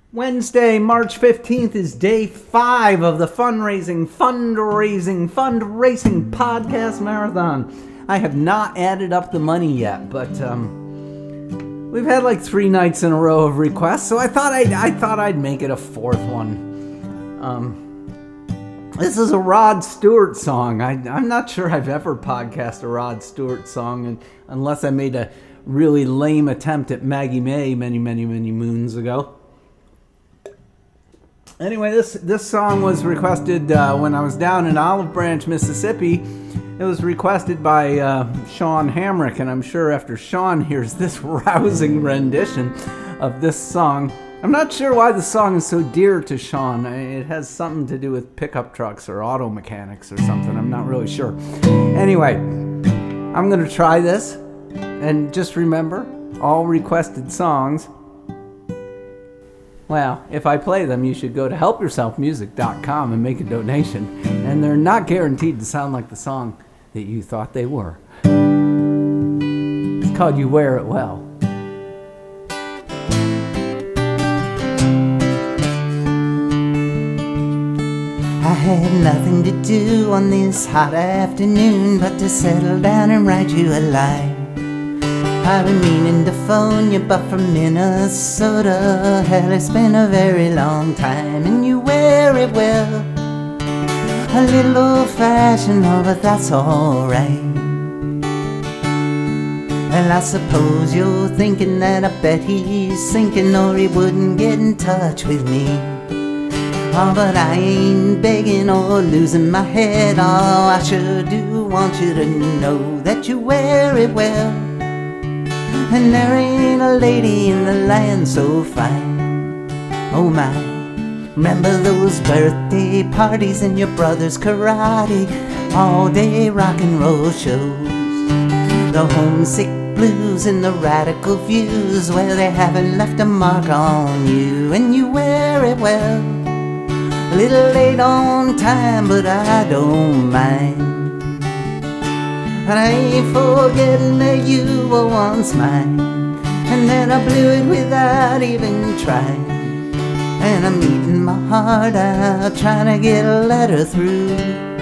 Wednesday, March 15th is day 5 of the fundraising podcast marathon. I have not added up the money yet, but we've had like 3 nights in a row of requests, so I thought I'd make it a 4th one. This is a Rod Stewart song. I'm not sure I've ever podcasted a Rod Stewart song, unless I made a really lame attempt at Maggie May many moons ago. Anyway, this song was requested when I was down in Olive Branch, Mississippi. It was requested by Sean Hamrick, and I'm sure after Sean hears this rousing rendition of this song, I'm not sure why the song is so dear to Sean. It has something to do with pickup trucks or auto mechanics or something. I'm not really sure. Anyway, I'm going to try this, and just remember, all requested songs, well, if I play them, you should go to helpyourselfmusic.com and make a donation. And they're not guaranteed to sound like the song that you thought they were. It's called You Wear It Well. I had nothing to do on this hot afternoon but to settle down and write you a line. I've been meaning to phone you, but from Minnesota, hell, it's been a very long time, and you wear it well. A little old-fashioned, oh, but that's alright. Well, I suppose you're thinking that I bet he's sinking, or he wouldn't get in touch with me. Oh, but I ain't begging or losing my head. Oh, I sure do want you to know that you wear it well. And there ain't a lady in the land so fine. Oh my, remember those birthday parties and your brother's karate, all-day rock and roll shows, the homesick blues and the radical views, well, they haven't left a mark on you, and you wear it well. A little late on time, but I don't mind. And I ain't forgetting that you were once mine, and then I blew it without even trying. And I'm eating my heart out, trying to get a letter through.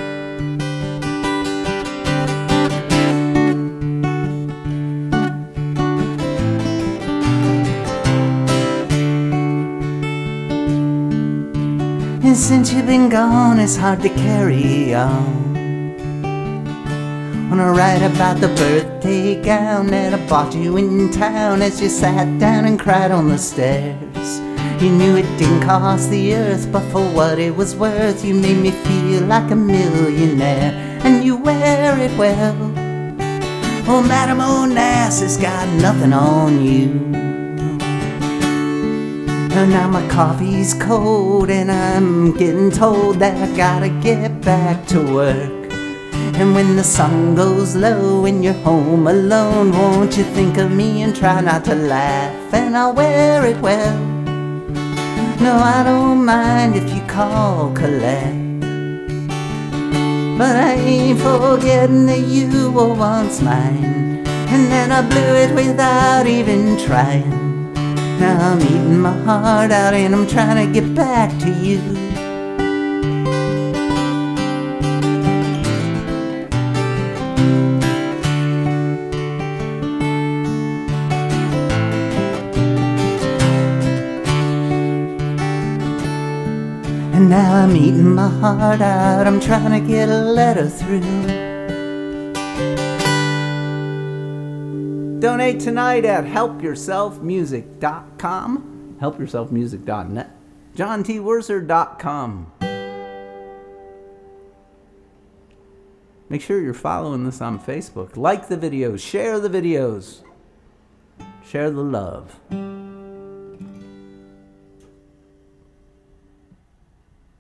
And since you've been gone, it's hard to carry on. Wanna write about the birthday gown that I bought you in town as you sat down and cried on the stairs. You knew it didn't cost the earth, but for what it was worth, you made me feel like a millionaire, and you wear it well. Oh, Madame Onassis got nothing on you. And now my coffee's cold, and I'm getting told that I gotta get back to work. And when the sun goes low and you're home alone, won't you think of me and try not to laugh? And I'll wear it well. No, I don't mind if you call collect, but I ain't forgetting that you were once mine, and then I blew it without even trying. Now I'm eating my heart out and I'm trying to get back to you. And now I'm eating my heart out, I'm trying to get a letter through. Donate tonight at helpyourselfmusic.com, helpyourselfmusic.net, johntwerser.com. Make sure you're following this on Facebook. Like the videos, share the videos, share the love.